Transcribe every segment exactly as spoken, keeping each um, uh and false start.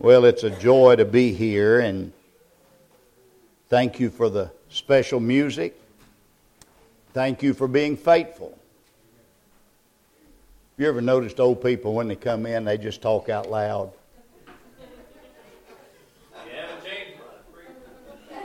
Well, it's a joy to be here, and thank you for the special music. Thank you for being faithful. You ever noticed old people when they come in, they just talk out loud? You haven't changed much.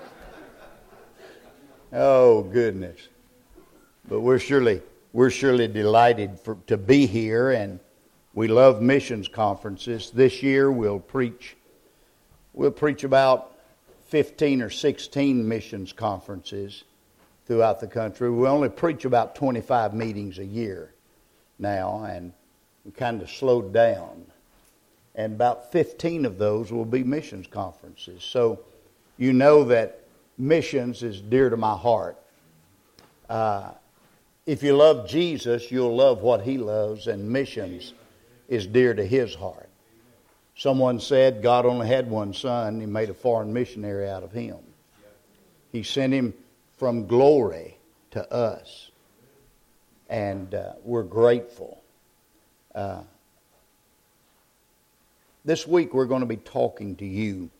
Oh, goodness. But we're surely we're surely delighted for, to be here, and we love missions conferences. This year we'll preach we'll preach about fifteen or sixteen missions conferences throughout the country. We only preach about twenty-five meetings a year now, and we kind of slowed down. And about fifteen of those will be missions conferences. So you know that missions is dear to my heart. Uh, if you love Jesus, you'll love what He loves, and missions is dear to His heart. Someone said God only had one son. He made a foreign missionary out of him. He sent him from glory to us. And uh, we're grateful. Uh, this week we're going to be talking to you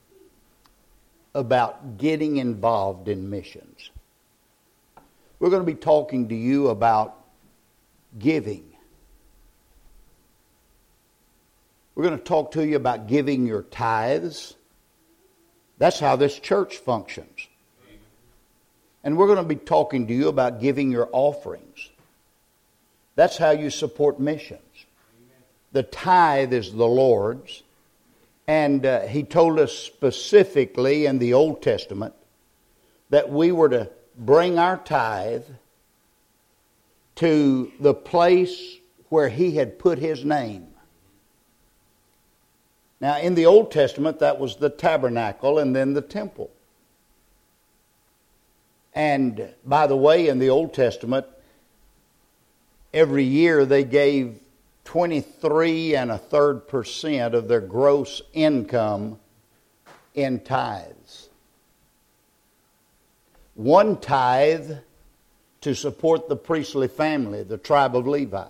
about getting involved in missions. We're going to be talking to you about giving. We're going to talk to you about giving your tithes. That's how this church functions. And we're going to be talking to you about giving your offerings. That's how you support missions. The tithe is the Lord's. And uh, He told us specifically in the Old Testament that we were to bring our tithe to the place where He had put His name. Now, in the Old Testament, that was the tabernacle and then the temple. And by the way, in the Old Testament, every year they gave twenty-three and a third percent of their gross income in tithes. One tithe to support the priestly family, the tribe of Levi.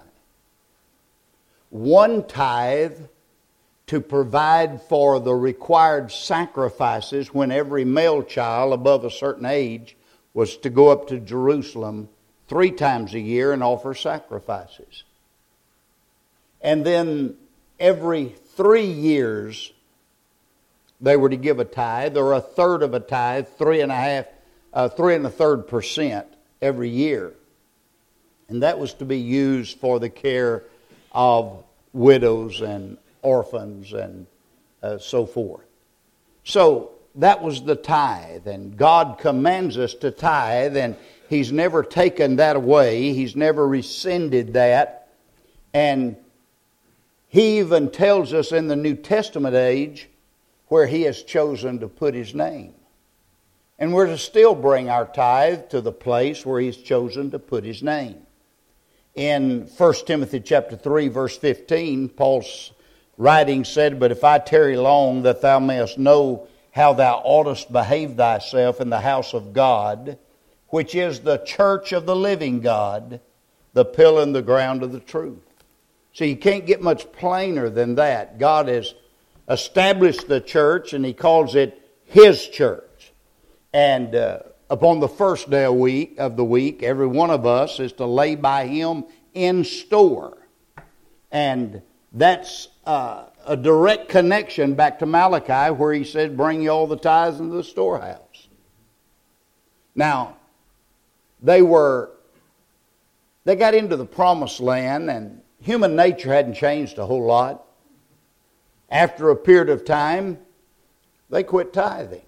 One tithe to provide for the required sacrifices when every male child above a certain age was to go up to Jerusalem three times a year and offer sacrifices. And then every three years they were to give a tithe, or a third of a tithe, three and a half, uh, three and a third percent every year. And that was to be used for the care of widows and orphans and uh, so forth. So that was the tithe, and God commands us to tithe, and He's never taken that away. He's never rescinded that. And He even tells us in the New Testament age where He has chosen to put His name. And we're to still bring our tithe to the place where He's chosen to put His name. In First Timothy chapter three, verse fifteen, Paul's writing said, "But if I tarry long, that thou mayest know how thou oughtest behave thyself in the house of God, which is the church of the living God, the pillar and the ground of the truth." So you can't get much plainer than that. God has established the church, and He calls it His church. And uh, upon the first day of, week, of the week, every one of us is to lay by Him in store. And that's uh, a direct connection back to Malachi, where He said, "Bring you all the tithes into the storehouse." Now, they were, they got into the promised land, and human nature hadn't changed a whole lot. After a period of time, they quit tithing.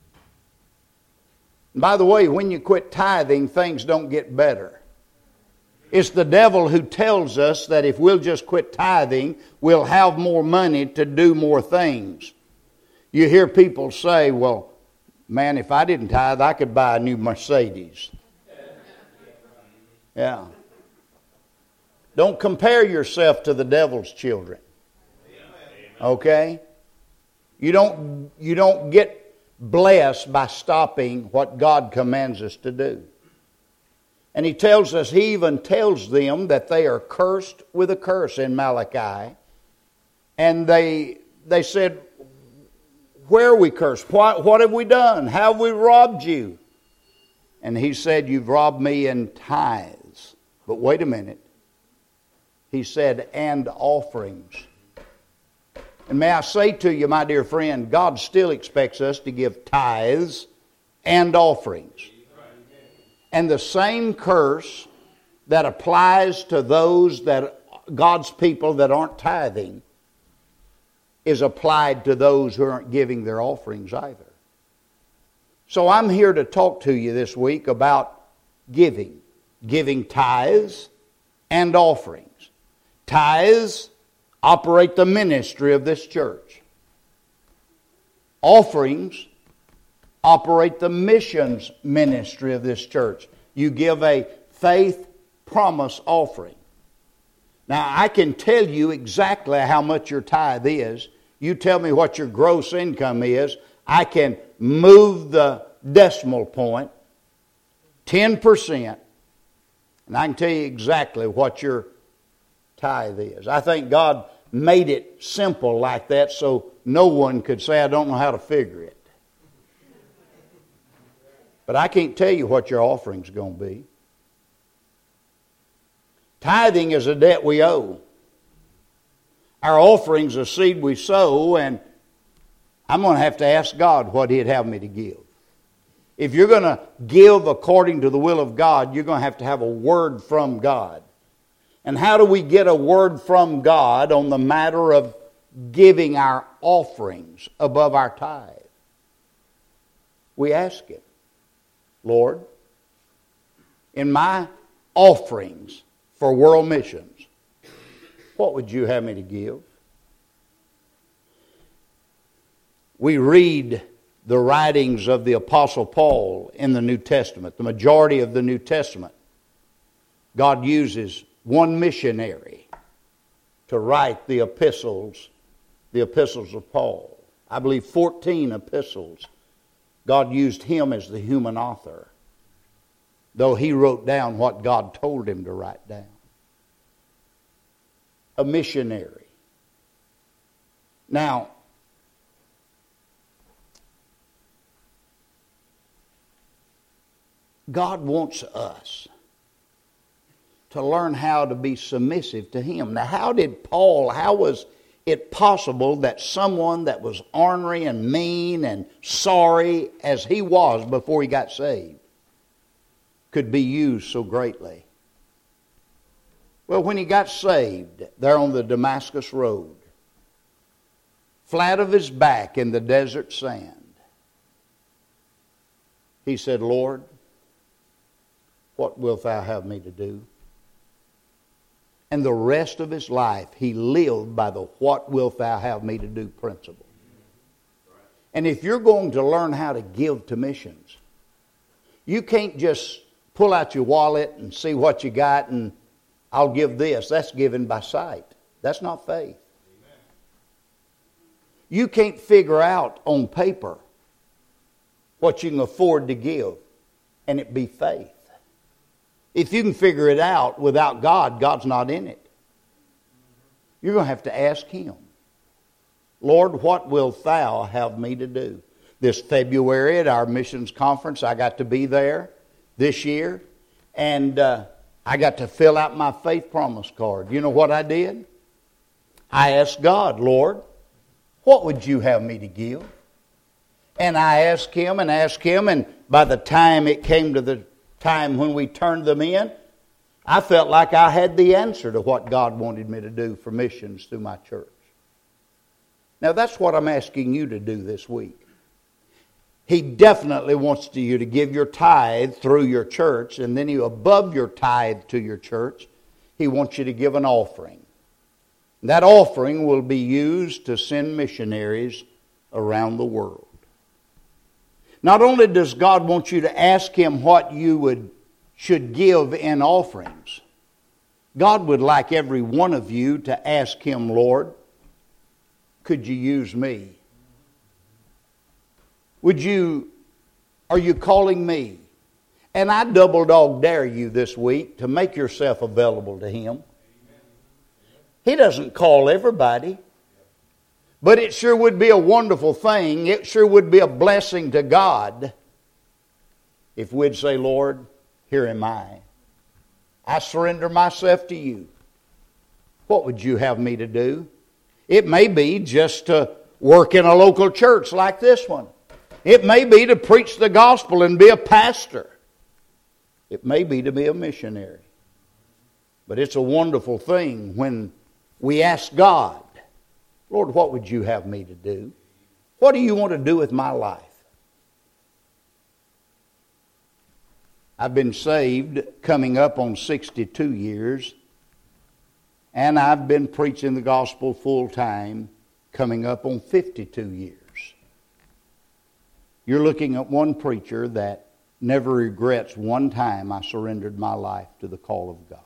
And by the way, when you quit tithing, things don't get better. It's the devil who tells us that if we'll just quit tithing, we'll have more money to do more things. You hear people say, "Well, man, if I didn't tithe, I could buy a new Mercedes." Yeah. Don't compare yourself to the devil's children. Okay? You don't, you don't get blessed by stopping what God commands us to do. And He tells us, He even tells them that they are cursed with a curse in Malachi. And they they said, where are we cursed? What, what have we done? How have we robbed you? And he said, you've robbed me in tithes. But wait a minute. He said, and offerings. And may I say to you, my dear friend, God still expects us to give tithes and offerings. And the same curse that applies to those that God's people that aren't tithing is applied to those who aren't giving their offerings either. So I'm here to talk to you this week about giving. Giving tithes and offerings. Tithes operate the ministry of this church. Offerings operate the missions ministry of this church. You give a faith promise offering. Now, I can tell you exactly how much your tithe is. You tell me what your gross income is. I can move the decimal point, ten percent, and I can tell you exactly what your tithe is. I think God made it simple like that so no one could say, I don't know how to figure it. But I can't tell you what your offering's going to be. Tithing is a debt we owe. Our offering's a seed we sow, and I'm going to have to ask God what He'd have me to give. If you're going to give according to the will of God, you're going to have to have a word from God. And how do we get a word from God on the matter of giving our offerings above our tithe? We ask Him, Lord, in my offerings for world missions, what would you have me to give? We read the writings of the Apostle Paul in the New Testament. The majority of the New Testament, God uses one missionary to write the epistles, the epistles of Paul. I believe fourteen epistles. God used him as the human author, though he wrote down what God told him to write down. A missionary. Now, God wants us to learn how to be submissive to Him. Now, how did Paul, how was it possible that someone that was ornery and mean and sorry as he was before he got saved could be used so greatly? Well, when he got saved there on the Damascus Road, flat of his back in the desert sand, he said, Lord, what wilt thou have me to do? And the rest of his life, he lived by the what wilt thou have me to do principle. And if you're going to learn how to give to missions, you can't just pull out your wallet and see what you got and I'll give this. That's given by sight. That's not faith. You can't figure out on paper what you can afford to give and it be faith. If you can figure it out without God, God's not in it. You're going to have to ask Him, Lord, what wilt thou have me to do? This February at our missions conference, I got to be there this year, and uh, I got to fill out my faith promise card. You know what I did? I asked God, Lord, what would you have me to give? And I asked Him and asked Him, and by the time it came to the time when we turned them in, I felt like I had the answer to what God wanted me to do for missions through my church. Now that's what I'm asking you to do this week. He definitely wants to you to give your tithe through your church, and then you above your tithe to your church, He wants you to give an offering. That offering will be used to send missionaries around the world. Not only does God want you to ask Him what you would should give in offerings, God would like every one of you to ask Him, Lord, could you use me? Would you, are you calling me? And I double dog dare you this week to make yourself available to Him. He doesn't call everybody. But it sure would be a wonderful thing. It sure would be a blessing to God if we'd say, Lord, here am I. I surrender myself to you. What would you have me to do? It may be just to work in a local church like this one. It may be to preach the gospel and be a pastor. It may be to be a missionary. But it's a wonderful thing when we ask God, Lord, what would you have me to do? What do you want to do with my life? I've been saved coming up on sixty-two years, and I've been preaching the gospel full time coming up on fifty-two years. You're looking at one preacher that never regrets one time I surrendered my life to the call of God.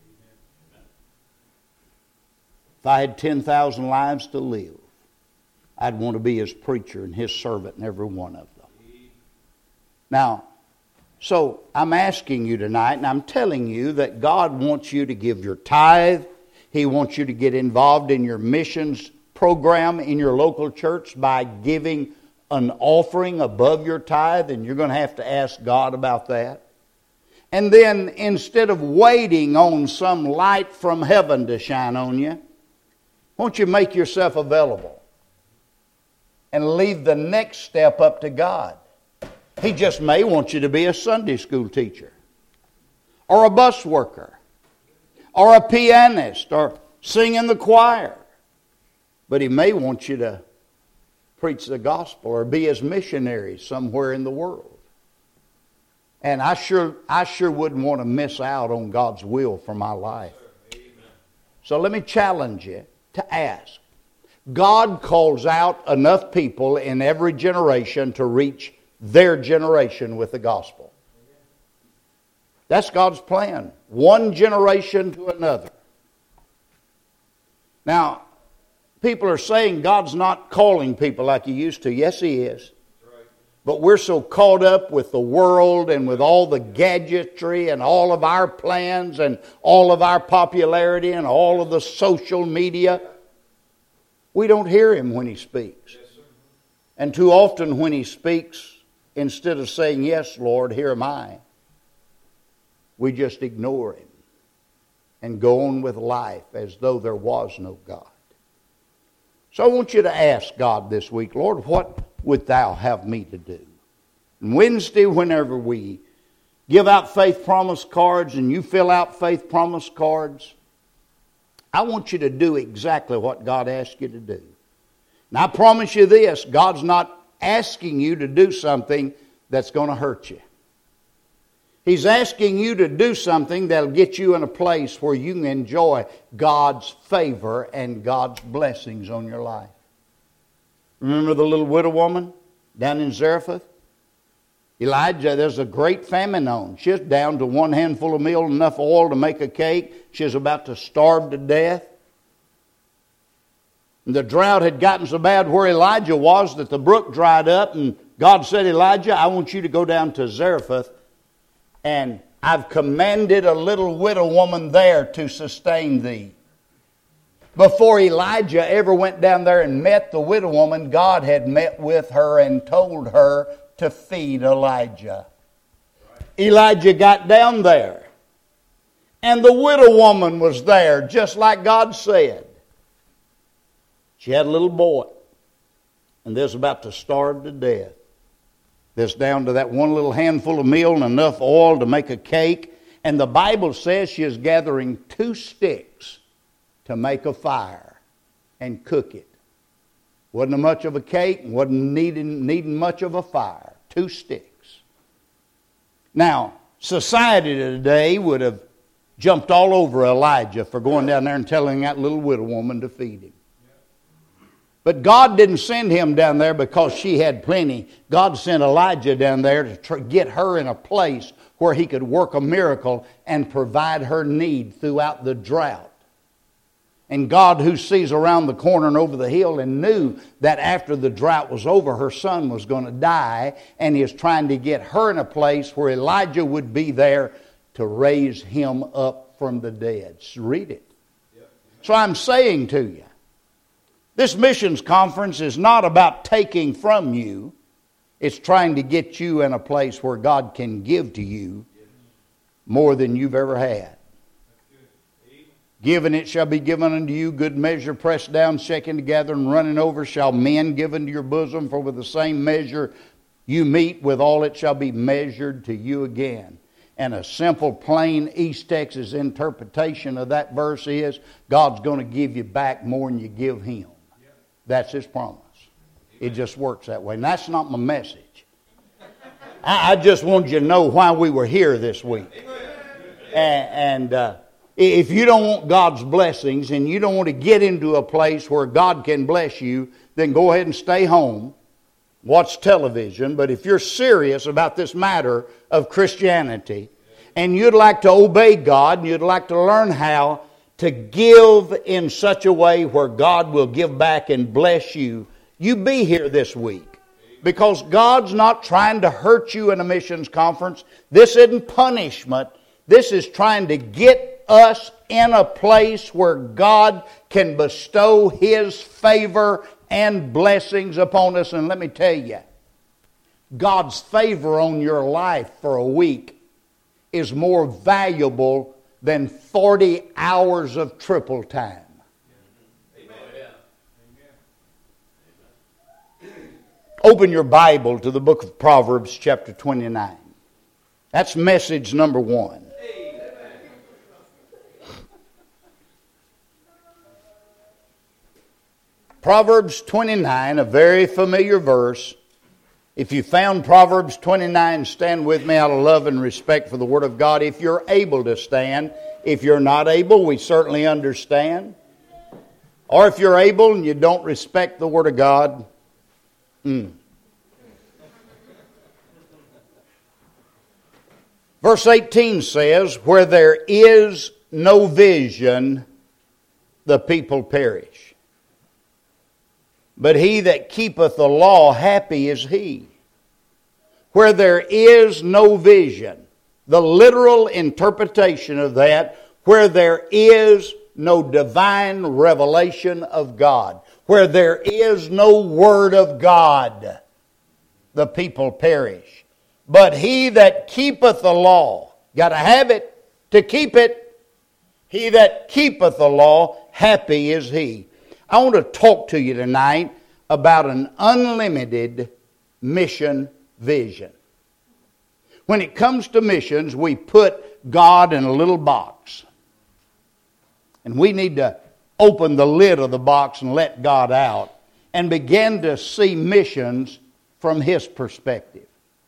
If I had ten thousand lives to live, I'd want to be His preacher and His servant in every one of them. Now, so I'm asking you tonight, and I'm telling you that God wants you to give your tithe. He wants you to get involved in your missions program in your local church by giving an offering above your tithe, and you're going to have to ask God about that. And then instead of waiting on some light from heaven to shine on you, won't you make yourself available and leave the next step up to God? He just may want you to be a Sunday school teacher or a bus worker or a pianist or sing in the choir. But He may want you to preach the gospel or be His missionary somewhere in the world. And I sure, I sure wouldn't want to miss out on God's will for my life. So let me challenge you to ask. God calls out enough people in every generation to reach their generation with the gospel. That's God's plan. One generation to another. Now, people are saying God's not calling people like He used to. Yes, He is. But we're so caught up with the world and with all the gadgetry and all of our plans and all of our popularity and all of the social media, we don't hear Him when He speaks. And too often when He speaks, instead of saying, yes, Lord, here am I, we just ignore Him and go on with life as though there was no God. So I want you to ask God this week, Lord, what would Thou have me to do? And Wednesday, whenever we give out faith promise cards and you fill out faith promise cards, I want you to do exactly what God asked you to do. And I promise you this, God's not asking you to do something that's going to hurt you. He's asking you to do something that'll get you in a place where you can enjoy God's favor and God's blessings on your life. Remember the little widow woman down in Zarephath? Elijah, there's a great famine on. She's down to one handful of meal, enough oil to make a cake. She's about to starve to death. And the drought had gotten so bad where Elijah was that the brook dried up, and God said, Elijah, I want you to go down to Zarephath, and I've commanded a little widow woman there to sustain thee. Before Elijah ever went down there and met the widow woman, God had met with her and told her to feed Elijah. Elijah got down there, and the widow woman was there just like God said. She had a little boy, and they're about to starve to death. There's down to that one little handful of meal and enough oil to make a cake. And the Bible says she is gathering two sticks to make a fire and cook it. Wasn't much of a cake, wasn't needing, needing much of a fire. Two sticks. Now, society today would have jumped all over Elijah for going down there and telling that little widow woman to feed him. But God didn't send him down there because she had plenty. God sent Elijah down there to tr- get her in a place where He could work a miracle and provide her need throughout the drought. And God, who sees around the corner and over the hill, and knew that after the drought was over, her son was going to die, and is trying to get her in a place where Elijah would be there to raise him up from the dead. So read it. So I'm saying to you, This missions conference is not about taking from you. It's trying to get you in a place where God can give to you more than you've ever had. Given it shall be given unto you, good measure, pressed down, shaken together, and running over, shall men give into your bosom. For with the same measure you meet, withal it shall be measured to you again. And a simple, plain East Texas interpretation of that verse is, God's going to give you back more than you give Him. That's His promise. It just works that way. And that's not my message. I, I just wanted you to know why we were here this week. And... and uh, If you don't want God's blessings and you don't want to get into a place where God can bless you, then go ahead and stay home, watch television. But if you're serious about this matter of Christianity and you'd like to obey God and you'd like to learn how to give in such a way where God will give back and bless you, you be here this week. Because God's not trying to hurt you in a missions conference. This isn't punishment. This is trying to get us in a place where God can bestow His favor and blessings upon us. And let me tell you, God's favor on your life for a week is more valuable than forty hours of triple time. Amen. Open your Bible to the book of Proverbs chapter twenty-nine. That's message number one. Proverbs twenty-nine, a very familiar verse. If you found Proverbs twenty-nine, stand with me out of love and respect for the Word of God. If you're able to stand. If you're not able, we certainly understand. Or if you're able and you don't respect the Word of God, mm. Verse eighteen says, where there is no vision, the people perish. But he that keepeth the law, happy is he. Where there is no vision, the literal interpretation of that, where there is no divine revelation of God, where there is no Word of God, the people perish. But he that keepeth the law, got to have it to keep it. He that keepeth the law, happy is he. I want to talk to you tonight about an unlimited mission vision. When it comes to missions, we put God in a little box. And we need to open the lid of the box and let God out and begin to see missions from His perspective.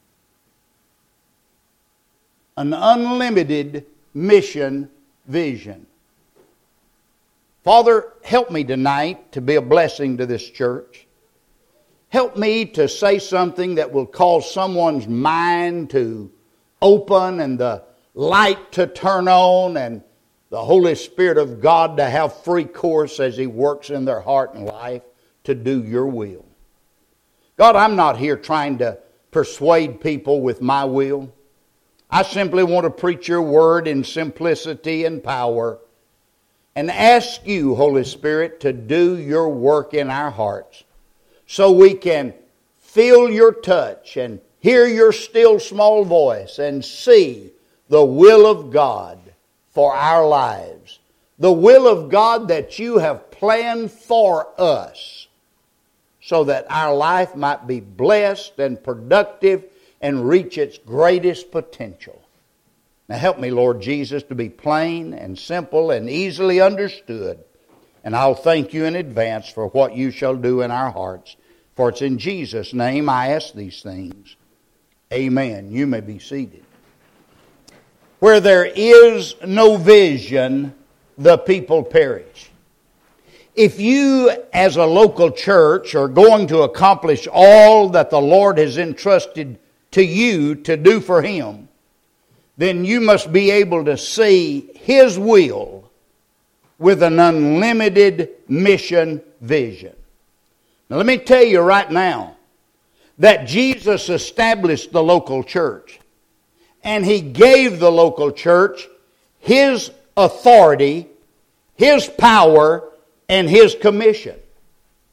An unlimited mission vision. Father, help me tonight to be a blessing to this church. Help me to say something that will cause someone's mind to open and the light to turn on and the Holy Spirit of God to have free course as He works in their heart and life to do Your will. God, I'm not here trying to persuade people with my will. I simply want to preach Your word in simplicity and power and ask You, Holy Spirit, to do Your work in our hearts so we can feel Your touch and hear Your still small voice and see the will of God for our lives. The will of God that You have planned for us so that our life might be blessed and productive and reach its greatest potential. Now help me, Lord Jesus, to be plain and simple and easily understood. And I'll thank You in advance for what You shall do in our hearts. For it's in Jesus' name I ask these things. Amen. You may be seated. Where there is no vision, the people perish. If you, as a local church, are going to accomplish all that the Lord has entrusted to you to do for Him, then you must be able to see His will with an unlimited mission vision. Now let me tell you right now that Jesus established the local church and He gave the local church His authority, His power, and His commission.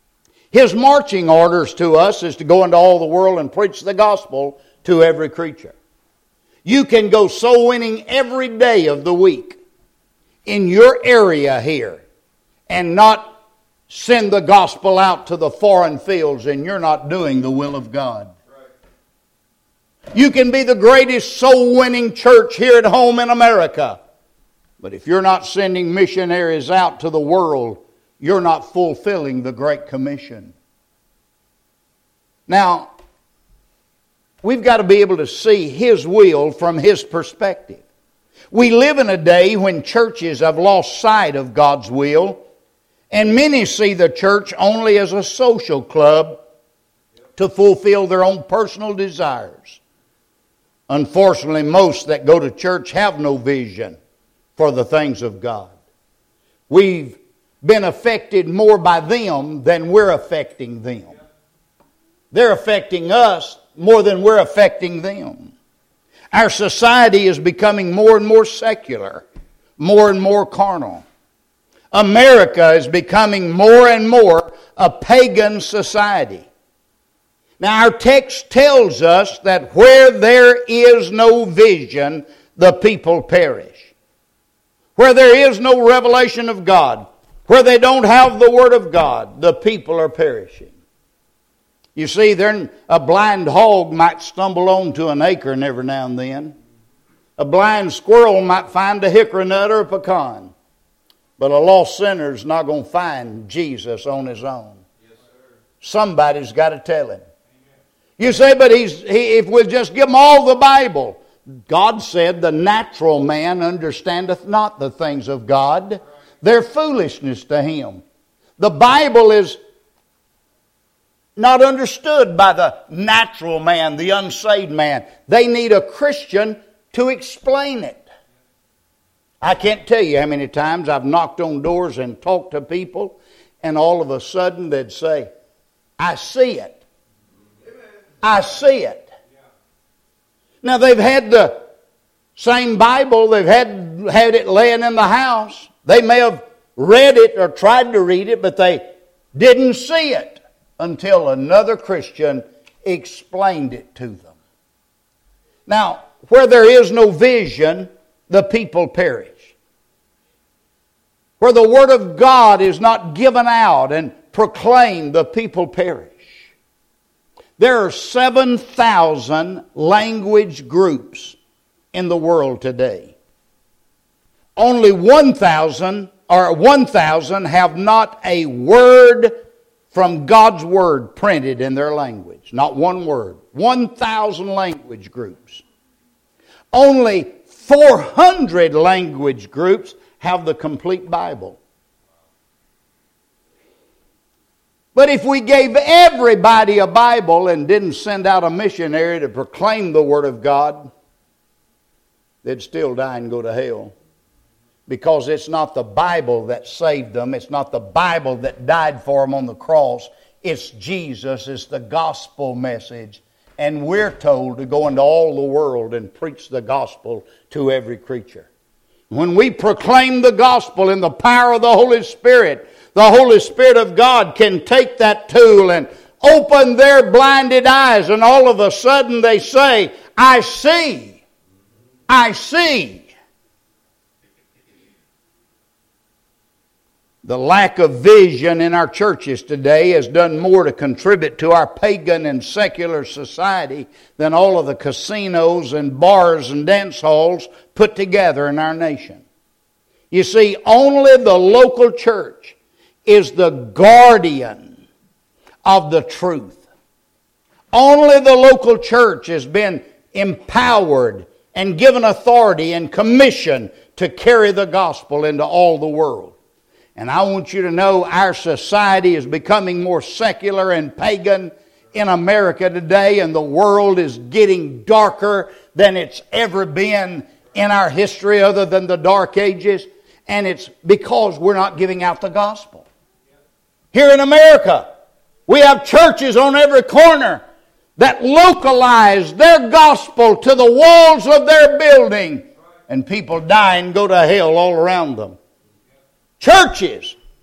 His marching orders to us is to go into all the world and preach the gospel to every creature. You can go soul winning every day of the week in your area here and not send the gospel out to the foreign fields, and you're not doing the will of God. You can be the greatest soul winning church here at home in America, but if you're not sending missionaries out to the world, you're not fulfilling the Great Commission. Now, we've got to be able to see His will from His perspective. We live in a day when churches have lost sight of God's will, and many see the church only as a social club to fulfill their own personal desires. Unfortunately, most that go to church have no vision for the things of God. We've been affected more by them than we're affecting them. They're affecting us more than we're affecting them. Our society is becoming more and more secular, more and more carnal. America is becoming more and more a pagan society. Now, our text tells us that where there is no vision, the people perish. Where there is no revelation of God, where they don't have the Word of God, the people are perishing. You see, there, a blind hog might stumble onto an acorn every now and then. A blind squirrel might find a hickory nut or a pecan. But a lost sinner is not going to find Jesus on his own. Yes, somebody's got to tell him. Amen. You say, but he's, he, if we'll just give him all the Bible. God said, the natural man understandeth not the things of God. They're foolishness to him. The Bible is not understood by the natural man, the unsaved man. They need a Christian to explain it. I can't tell you how many times I've knocked on doors and talked to people, and all of a sudden they'd say, I see it. I see it. Now they've had the same Bible, they've had, had it laying in the house. They may have read it or tried to read it, but they didn't see it until another Christian explained it to them. Now, where there is no vision, the people perish. Where the Word of God is not given out and proclaimed, the people perish. There are seven thousand language groups in the world today. Only one thousand or one thousand have not a word from God's Word printed in their language. Not one word. one thousand language groups. Only four hundred language groups have the complete Bible. But if we gave everybody a Bible and didn't send out a missionary to proclaim the Word of God, they'd still die and go to hell. Because it's not the Bible that saved them. It's not the Bible that died for them on the cross. It's Jesus. It's the gospel message. And we're told to go into all the world and preach the gospel to every creature. When we proclaim the gospel in the power of the Holy Spirit, the Holy Spirit of God can take that tool and open their blinded eyes, and all of a sudden they say, I see. I see. The lack of vision in our churches today has done more to contribute to our pagan and secular society than all of the casinos and bars and dance halls put together in our nation. You see, only the local church is the guardian of the truth. Only the local church has been empowered and given authority and commission to carry the gospel into all the world. And I want you to know our society is becoming more secular and pagan in America today, and the world is getting darker than it's ever been in our history other than the Dark Ages. And it's because we're not giving out the gospel. Here in America, we have churches on every corner that localize their gospel to the walls of their building, and people die and go to hell all around them. Churches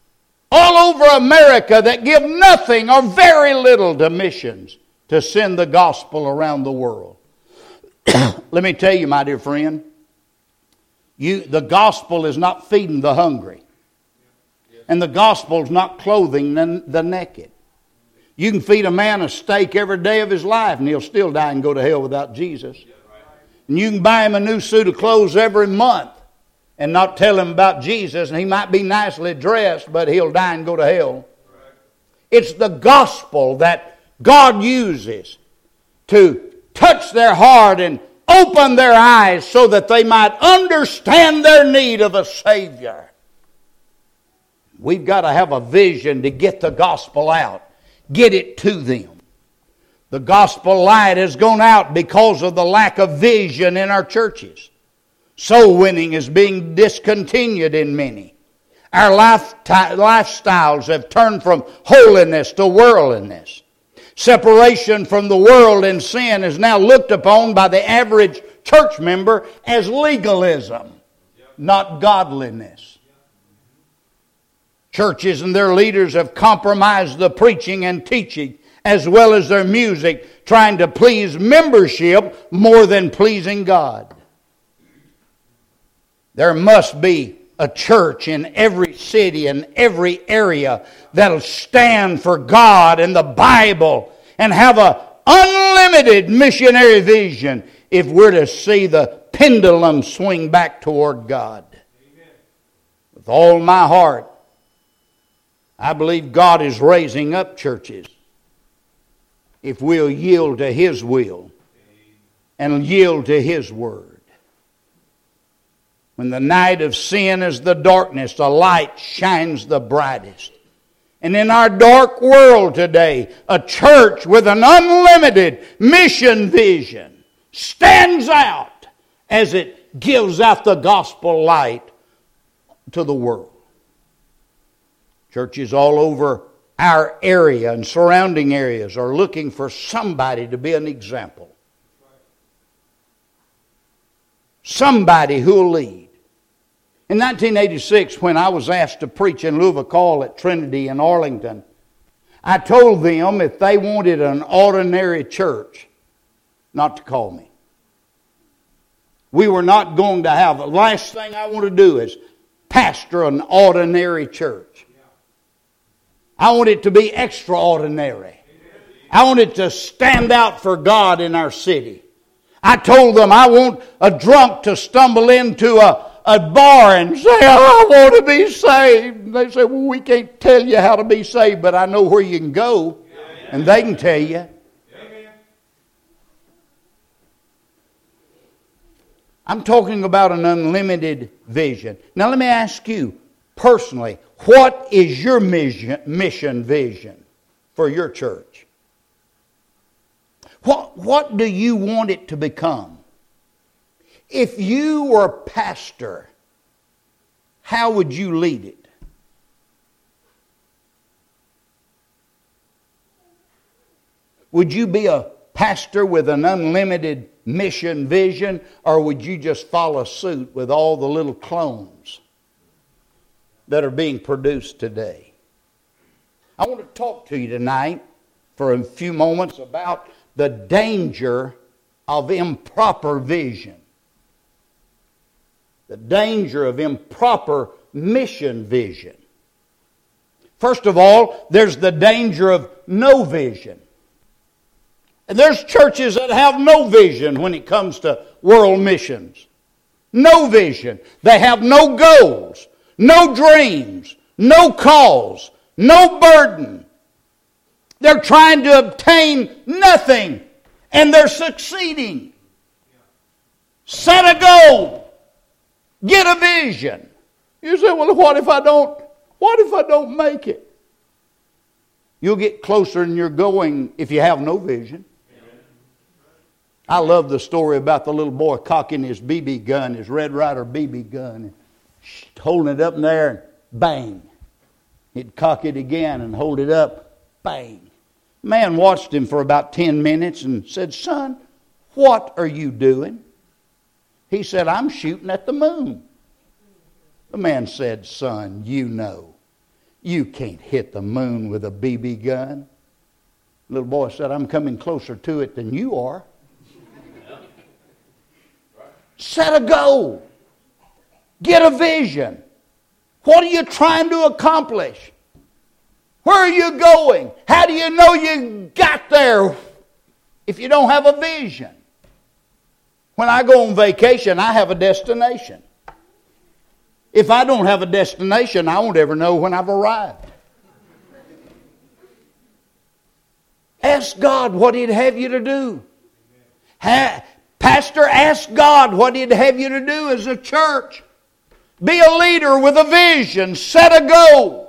all over America that give nothing or very little to missions to send the gospel around the world. Let me tell you, my dear friend, you, the gospel is not feeding the hungry. And the gospel is not clothing the, the naked. You can feed a man a steak every day of his life and he'll still die and go to hell without Jesus. And you can buy him a new suit of clothes every month and not tell him about Jesus, and he might be nicely dressed, but he'll die and go to hell. It's the gospel that God uses to touch their heart and open their eyes so that they might understand their need of a Savior. We've got to have a vision to get the gospel out, get it to them. The gospel light has gone out because of the lack of vision in our churches. Soul winning is being discontinued in many. Our life, lifestyles have turned from holiness to worldliness. Separation from the world and sin is now looked upon by the average church member as legalism, not godliness. Churches and their leaders have compromised the preaching and teaching as well as their music, trying to please membership more than pleasing God. There must be a church in every city and every area that'll stand for God and the Bible and have an unlimited missionary vision if we're to see the pendulum swing back toward God. Amen. With all my heart, I believe God is raising up churches if we'll yield to His will and yield to His word. When the night of sin is the darkness, the light shines the brightest. And in our dark world today, a church with an unlimited mission vision stands out as it gives out the gospel light to the world. Churches all over our area and surrounding areas are looking for somebody to be an example. Somebody who will lead. In nineteen eighty-six, when I was asked to preach in Louisville Call at Trinity in Arlington, I told them if they wanted an ordinary church, not to call me. We were not going to have, the last thing I want to do is pastor an ordinary church. I want it to be extraordinary. I want it to stand out for God in our city. I told them I want a drunk to stumble into a a bar and say, oh, I want to be saved. And they say, well, we can't tell you how to be saved, but I know where you can go. And they can tell you. I'm talking about an unlimited vision. Now let me ask you personally, what is your mission, mission vision for your church? What, what do you want it to become? If you were pastor, how would you lead it? Would you be a pastor with an unlimited mission vision, or would you just follow suit with all the little clones that are being produced today? I want to talk to you tonight for a few moments about the danger of improper vision. The danger of improper mission vision. First of all, there's the danger of no vision. And there's churches that have no vision when it comes to world missions. No vision. They have no goals, no dreams, no cause, no burden. They're trying to obtain nothing, and they're succeeding. Set a goal. Get a vision. You say, well, what if I don't, what if I don't make it? You'll get closer than you're going if you have no vision. I love the story about the little boy cocking his B B gun, his Red Ryder B B gun, and holding it up in there, and bang. He'd cock it again and hold it up, bang. Man watched him for about ten minutes and said, son, what are you doing? He said, I'm shooting at the moon. The man said, son, you know. You can't hit the moon with a B B gun. Little boy said, I'm coming closer to it than you are. Set a goal. Get a vision. What are you trying to accomplish? Where are you going? How do you know you got there if you don't have a vision? When I go on vacation, I have a destination. If I don't have a destination, I won't ever know when I've arrived. Ask God what He'd have you to do. Ha- Pastor, ask God what He'd have you to do as a church. Be a leader with a vision. Set a goal.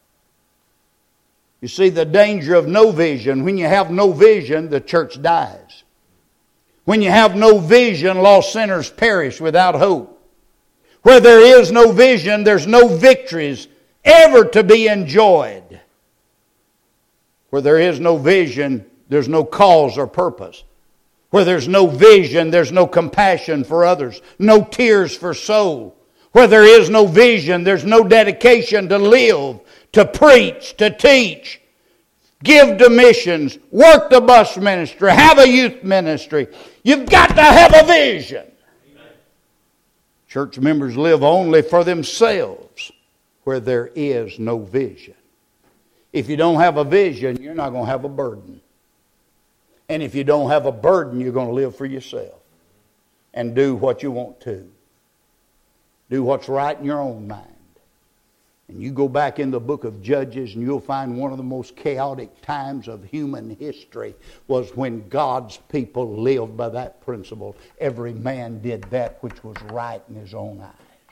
You see the danger of no vision. When you have no vision, the church dies. When you have no vision, lost sinners perish without hope. Where there is no vision, there's no victories ever to be enjoyed. Where there is no vision, there's no cause or purpose. Where there's no vision, there's no compassion for others, no tears for soul. Where there is no vision, there's no dedication to live, to preach, to teach, give to missions, work the bus ministry, have a youth ministry. You've got to have a vision. Amen. Church members live only for themselves where there is no vision. If you don't have a vision, you're not going to have a burden. And if you don't have a burden, you're going to live for yourself and do what you want to. Do what's right in your own mind. And you go back in the book of Judges and you'll find one of the most chaotic times of human history was when God's people lived by that principle. Every man did that which was right in his own eyes.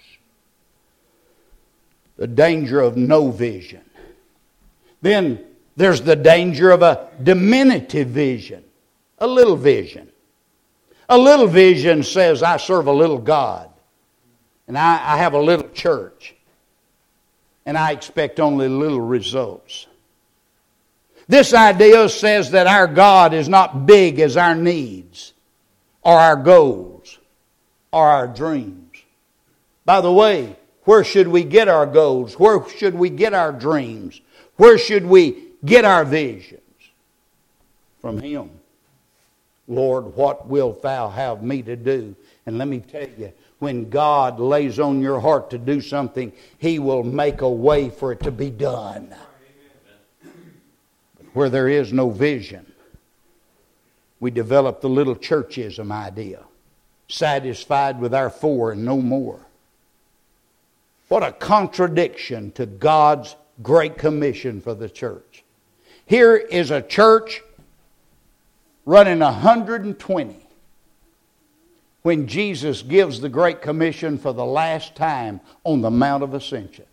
The danger of no vision. Then there's the danger of a diminutive vision. A little vision. A little vision says, I serve a little God. And I, I have a little church. And I expect only little results. This idea says that our God is not big as our needs, or our goals, or our dreams. By the way, where should we get our goals? Where should we get our dreams? Where should we get our visions? From Him. Lord, what wilt Thou have me to do? And let me tell you, when God lays on your heart to do something, He will make a way for it to be done. But where there is no vision, we develop the little churchism idea. Satisfied with our four and no more. What a contradiction to God's great commission for the church. Here is a church running one hundred twenty. When Jesus gives the Great Commission for the last time on the Mount of Ascension.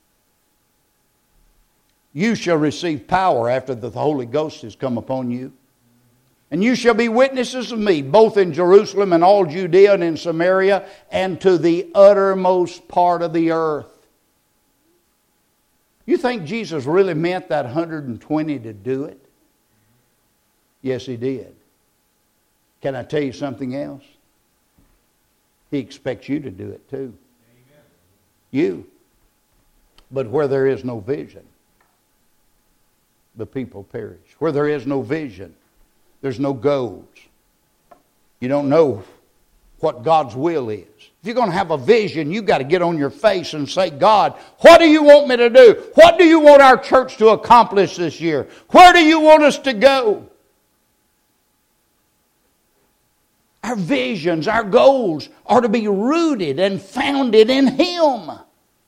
You shall receive power after the Holy Ghost has come upon you. And you shall be witnesses of me, both in Jerusalem and all Judea and in Samaria, and to the uttermost part of the earth. You think Jesus really meant that one hundred twenty to do it? Yes, He did. Can I tell you something else? He expects you to do it too. Amen. You. But where there is no vision, the people perish. Where there is no vision, there's no goals. You don't know what God's will is. If you're going to have a vision, you've got to get on your face and say, God, what do you want me to do? What do you want our church to accomplish this year? Where do you want us to go? Our visions, our goals are to be rooted and founded in Him. But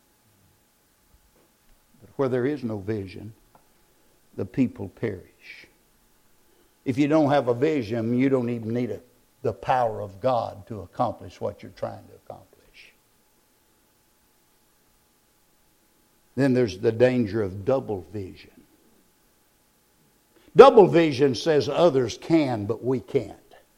where there is no vision, the people perish. If you don't have a vision, you don't even need a, the power of God to accomplish what you're trying to accomplish. Then there's the danger of double vision. Double vision says others can, but we can't.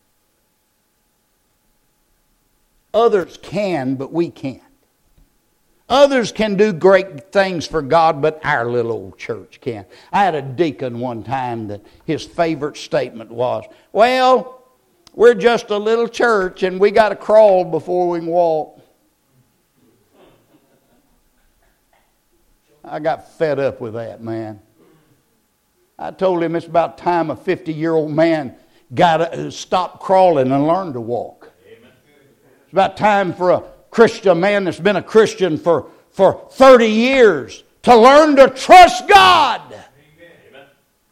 Others can, but we can't. Others can do great things for God, but our little old church can't. I had a deacon one time that his favorite statement was, well, we're just a little church and we got to crawl before we can walk. I got fed up with that, man. I told him it's about time a fifty-year-old man got to stop crawling and learn to walk. Amen. It's about time for a Christian man that's been a Christian for, for thirty years to learn to trust God. Amen.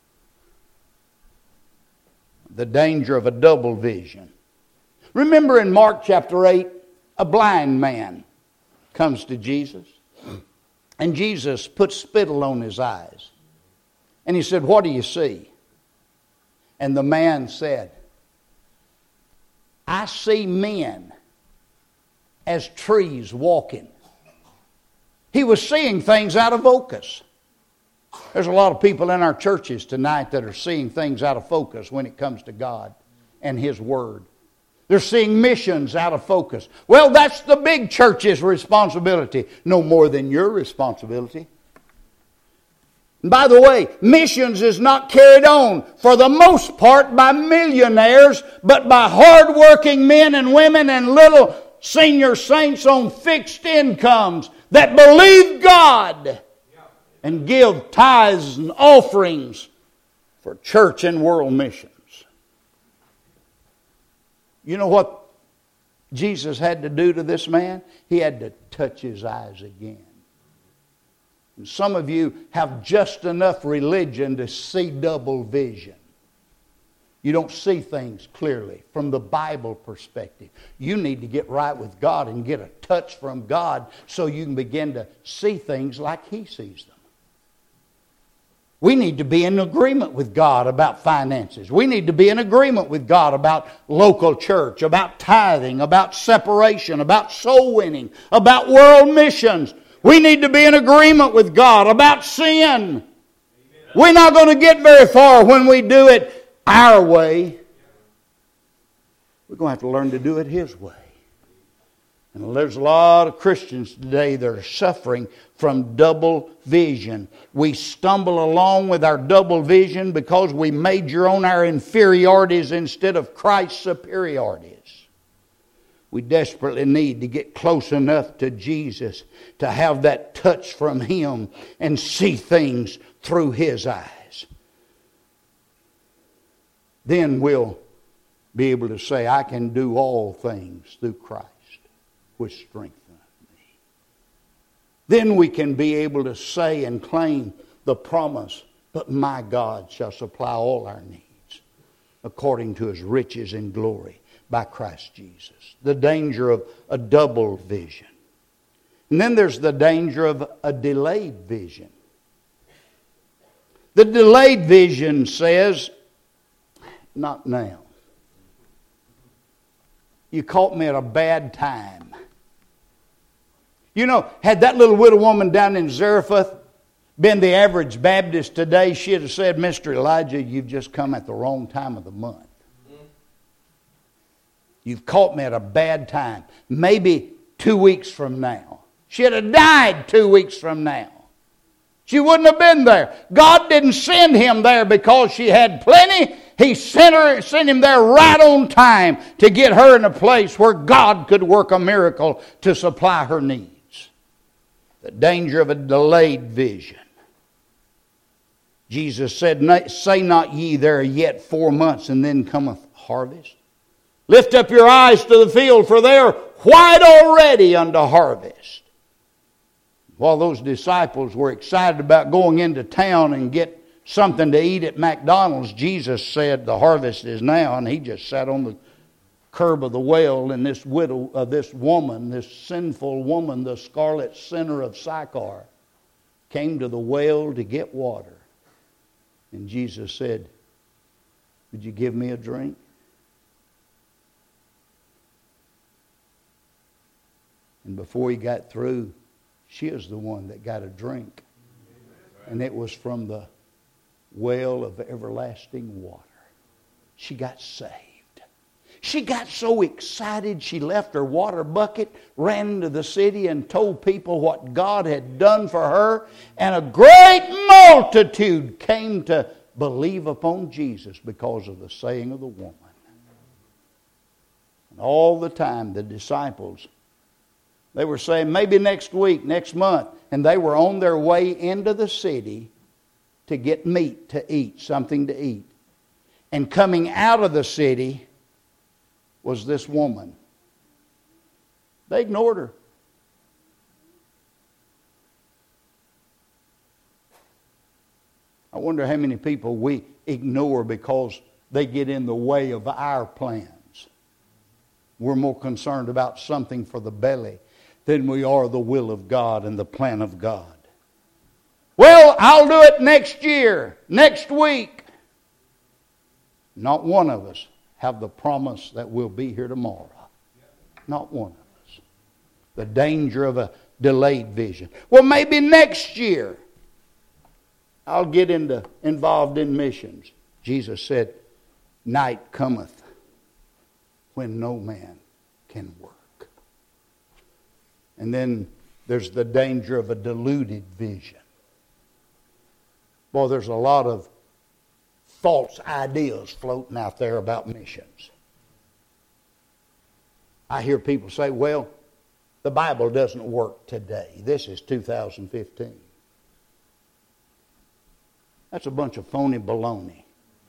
The danger of a double vision. Remember in Mark chapter eight, a blind man comes to Jesus. And Jesus put spittle on his eyes. And he said, "What do you see?" And the man said, "I see men as trees walking." He was seeing things out of focus. There's a lot of people in our churches tonight that are seeing things out of focus when it comes to God and His Word. They're seeing missions out of focus. Well, that's the big church's responsibility, no more than your responsibility. And by the way, missions is not carried on for the most part by millionaires, but by hard-working men and women and little senior saints on fixed incomes that believe God and give tithes and offerings for church and world missions. You know what Jesus had to do to this man? He had to touch his eyes again. And some of you have just enough religion to see double vision. You don't see things clearly from the Bible perspective. You need to get right with God and get a touch from God so you can begin to see things like He sees them. We need to be in agreement with God about finances. We need to be in agreement with God about local church, about tithing, about separation, about soul winning, about world missions. We need to be in agreement with God about sin. Amen. We're not going to get very far when we do it our way. We're going to have to learn to do it His way. And there's a lot of Christians today that are suffering from double vision. We stumble along with our double vision because we major on our inferiorities instead of Christ's superiorities. We desperately need to get close enough to Jesus to have that touch from Him and see things through His eyes. Then we'll be able to say, I can do all things through Christ, which strengtheneth me. Then we can be able to say and claim the promise, but my God shall supply all our needs according to His riches and glory by Christ Jesus. The danger of a double vision. And then there's the danger of a delayed vision. The delayed vision says, not now. You caught me at a bad time. You know, had that little widow woman down in Zarephath been the average Baptist today, she'd have said, Mister Elijah, you've just come at the wrong time of the month. You've caught me at a bad time. Maybe two weeks from now. She'd have died two weeks from now. She wouldn't have been there. God didn't send him there because she had plenty. He sent her, sent him there right on time to get her in a place where God could work a miracle to supply her needs. The danger of a delayed vision. Jesus said, say not ye, there are yet four months, and then cometh harvest. Lift up your eyes to the field, for they are white already unto harvest. While those disciples were excited about going into town and get something to eat at McDonald's, Jesus said, the harvest is now, and he just sat on the curb of the well, and this widow, uh, this woman, this sinful woman, the scarlet sinner of Sychar, came to the well to get water. And Jesus said, would you give me a drink? And before he got through, she is the one that got a drink. And it was from the well of everlasting water. She got saved. She got so excited she left her water bucket, ran into the city and told people what God had done for her. And a great multitude came to believe upon Jesus because of the saying of the woman. And all the time the disciples They were saying maybe next week, next month. And they were on their way into the city to get meat to eat, something to eat. And coming out of the city was this woman. They ignored her. I wonder how many people we ignore because they get in the way of our plans. We're more concerned about something for the belly than we are the will of God and the plan of God. Well, I'll do it next year, next week. Not one of us have the promise that we'll be here tomorrow. Not one of us. The danger of a delayed vision. Well, maybe next year I'll get into involved in missions. Jesus said, night cometh when no man can work. And then there's the danger of a deluded vision. Boy, there's a lot of false ideas floating out there about missions. I hear people say, well, the Bible doesn't work today. This is two thousand fifteen. That's a bunch of phony baloney.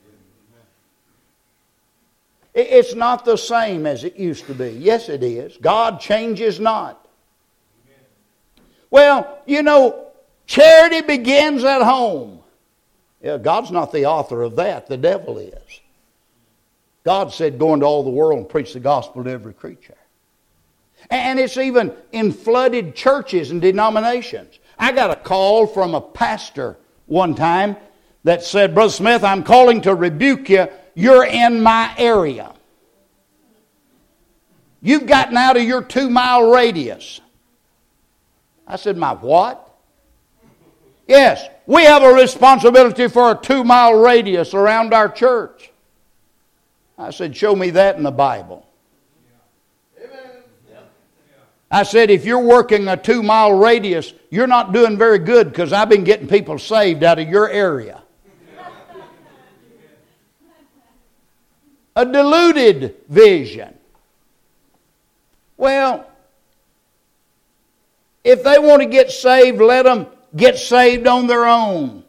It's not the same as it used to be. Yes, it is. God changes not. Well, you know, charity begins at home. Yeah, God's not the author of that. The devil is. God said, go into all the world and preach the gospel to every creature. And it's even in flooded churches and denominations. I got a call from a pastor one time that said, Brother Smith, I'm calling to rebuke you. You're in my area. You've gotten out of your two-mile radius. I said, my what? Yes, we have a responsibility for a two-mile radius around our church. I said, show me that in the Bible. I said, if you're working a two-mile radius, you're not doing very good because I've been getting people saved out of your area. A deluded vision. Well, if they want to get saved, let them get saved on their own.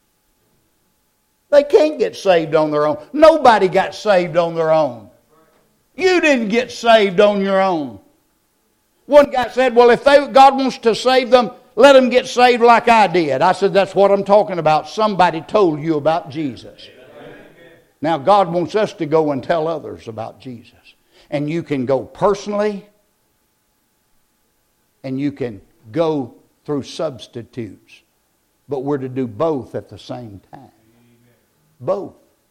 They can't get saved on their own. Nobody got saved on their own. You didn't get saved on your own. One guy said, well, if they, God wants to save them, let them get saved like I did. I said, that's what I'm talking about. Somebody told you about Jesus. Now, God wants us to go and tell others about Jesus. And you can go personally, and you can go through substitutes. But we're to do both at the same time. Both.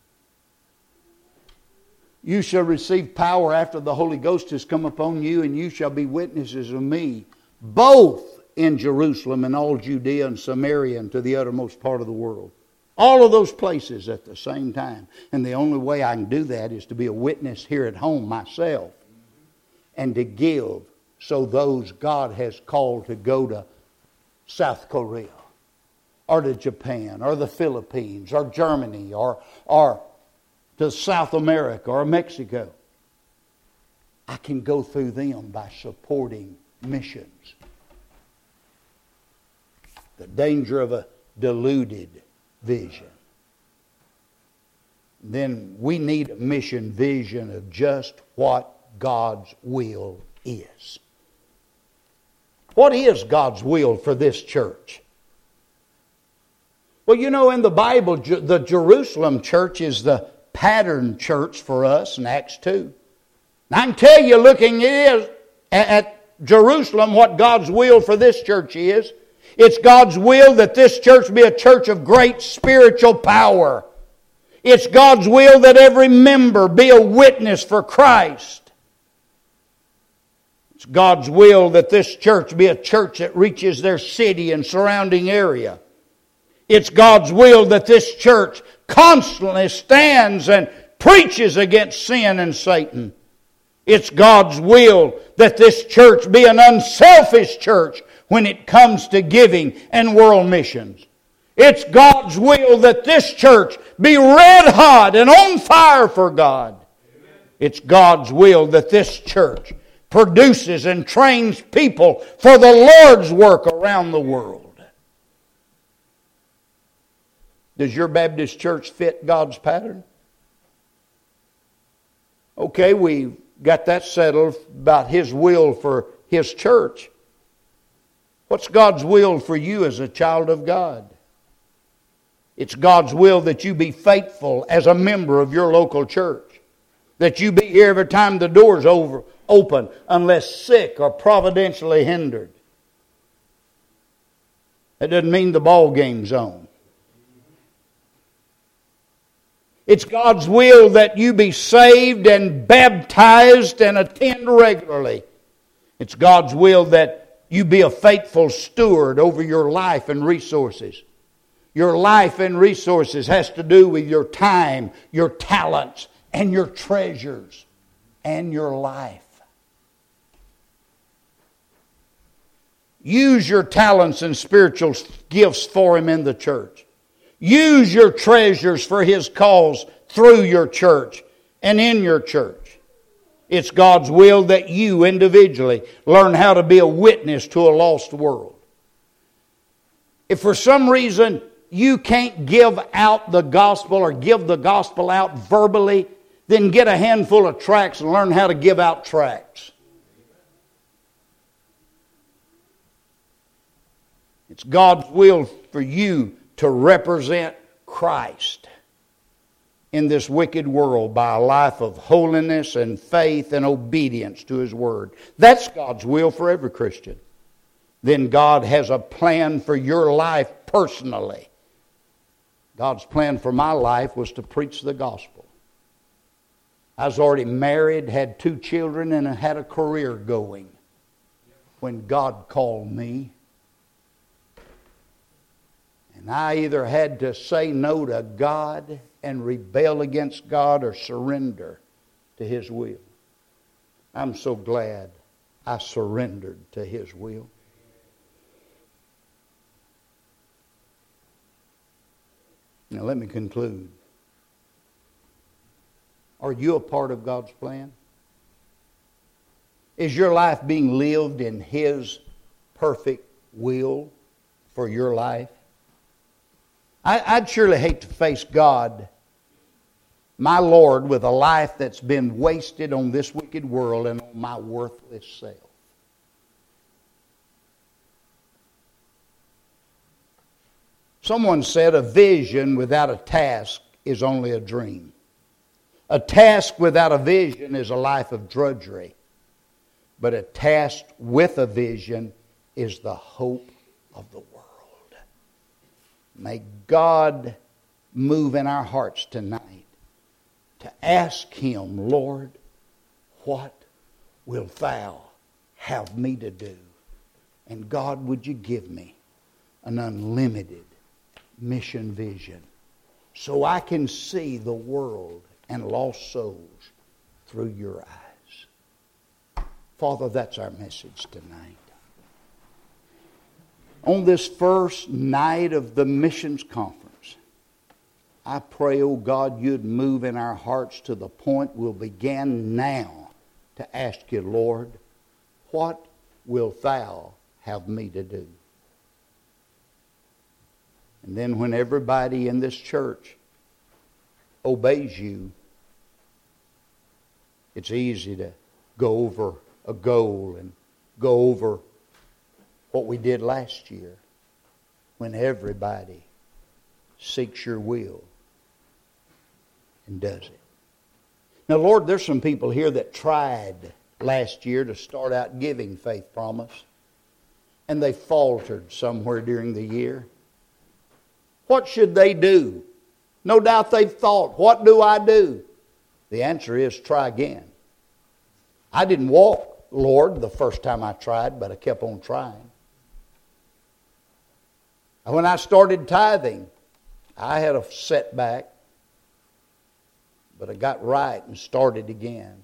You shall receive power after the Holy Ghost has come upon you, and you shall be witnesses of me, both in Jerusalem and all Judea and Samaria and to the uttermost part of the world. All of those places at the same time. And the only way I can do that is to be a witness here at home myself and to give so those God has called to go to South Korea or to Japan or the Philippines or Germany or, or to South America or Mexico. I can go through them by supporting missions. The danger of a deluded vision. Then we need a mission vision of just what God's will is. What is God's will for this church? Well, you know, in the Bible, the Jerusalem church is the pattern church for us in Acts two. Now, I can tell you, looking at, at Jerusalem, what God's will for this church is. It's God's will that this church be a church of great spiritual power. It's God's will that every member be a witness for Christ. It's God's will that this church be a church that reaches their city and surrounding area. It's God's will that this church constantly stands and preaches against sin and Satan. It's God's will that this church be an unselfish church when it comes to giving and world missions. It's God's will that this church be red hot and on fire for God. Amen. It's God's will that this church produces and trains people for the Lord's work around the world. Does your Baptist church fit God's pattern? Okay, we got that settled about His will for His church. What's God's will for you as a child of God? It's God's will that you be faithful as a member of your local church. That you be here every time the door's over, open, unless sick or providentially hindered. That doesn't mean the ball game's on. It's God's will that you be saved and baptized and attend regularly. It's God's will that you be a faithful steward over your life and resources. Your life and resources has to do with your time, your talents, and your treasures, and your life. Use your talents and spiritual gifts for Him in the church. Use your treasures for His cause through your church and in your church. It's God's will that you individually learn how to be a witness to a lost world. If for some reason you can't give out the gospel or give the gospel out verbally, then get a handful of tracts and learn how to give out tracts. It's God's will for you to represent Christ in this wicked world by a life of holiness and faith and obedience to His Word. That's God's will for every Christian. Then God has a plan for your life personally. God's plan for my life was to preach the gospel. I was already married, had two children, and had a career going when God called me. And I either had to say no to God and rebel against God or surrender to His will. I'm so glad I surrendered to His will. Now let me conclude. Are you a part of God's plan? Is your life being lived in His perfect will for your life? I'd surely hate to face God, my Lord, with a life that's been wasted on this wicked world and on my worthless self. Someone said a vision without a task is only a dream. A task without a vision is a life of drudgery. But a task with a vision is the hope of the world. May God move in our hearts tonight to ask Him, Lord, what wilt Thou have me to do? And God, would You give me an unlimited mission vision so I can see the world and lost souls through Your eyes. Father, that's our message tonight. On this first night of the missions conference, I pray, oh God, You'd move in our hearts to the point we'll begin now to ask You, Lord, what wilt Thou have me to do? And then when everybody in this church obeys You, it's easy to go over a goal and go over what we did last year when everybody seeks Your will and does it. Now, Lord, there's some people here that tried last year to start out giving Faith Promise, and they faltered somewhere during the year. What should they do? No doubt they've thought, what do I do? The answer is try again. I didn't walk, Lord, the first time I tried, but I kept on trying. When I started tithing, I had a setback, but I got right and started again.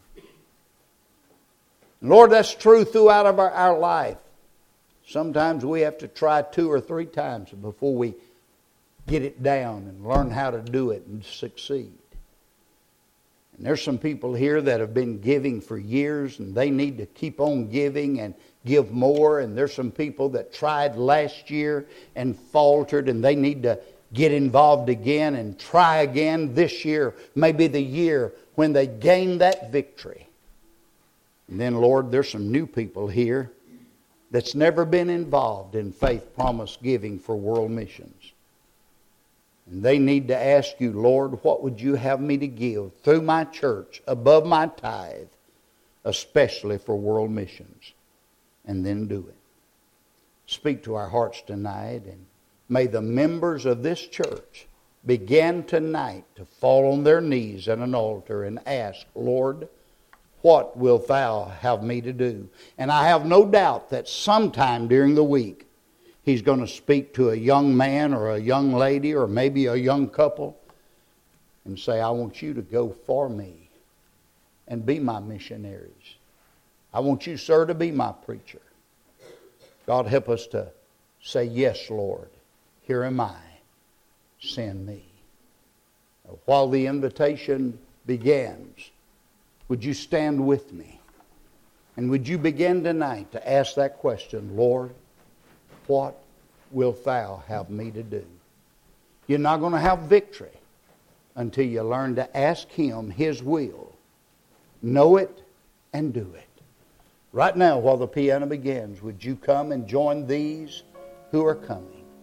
Lord, that's true throughout of our, our life. Sometimes we have to try two or three times before we get it down and learn how to do it and succeed. And there's some people here that have been giving for years, and they need to keep on giving and give more. And there's some people that tried last year and faltered, and they need to get involved again and try again this year. Maybe the year when they gain that victory. And then, Lord, there's some new people here that's never been involved in faith promise giving for world missions. And they need to ask you, Lord, what would you have me to give through my church above my tithe, especially for world missions? And then do it. Speak to our hearts tonight, and may the members of this church begin tonight to fall on their knees at an altar and ask, Lord, what wilt thou have me to do? And I have no doubt that sometime during the week, he's going to speak to a young man or a young lady or maybe a young couple and say, I want you to go for me and be my missionaries. I want you, sir, to be my preacher. God, help us to say, yes, Lord, here am I. Send me. While the invitation begins, would you stand with me? And would you begin tonight to ask that question, Lord, what wilt thou have me to do? You're not going to have victory until you learn to ask Him His will. Know it and do it. Right now, while the piano begins, would you come and join these who are coming?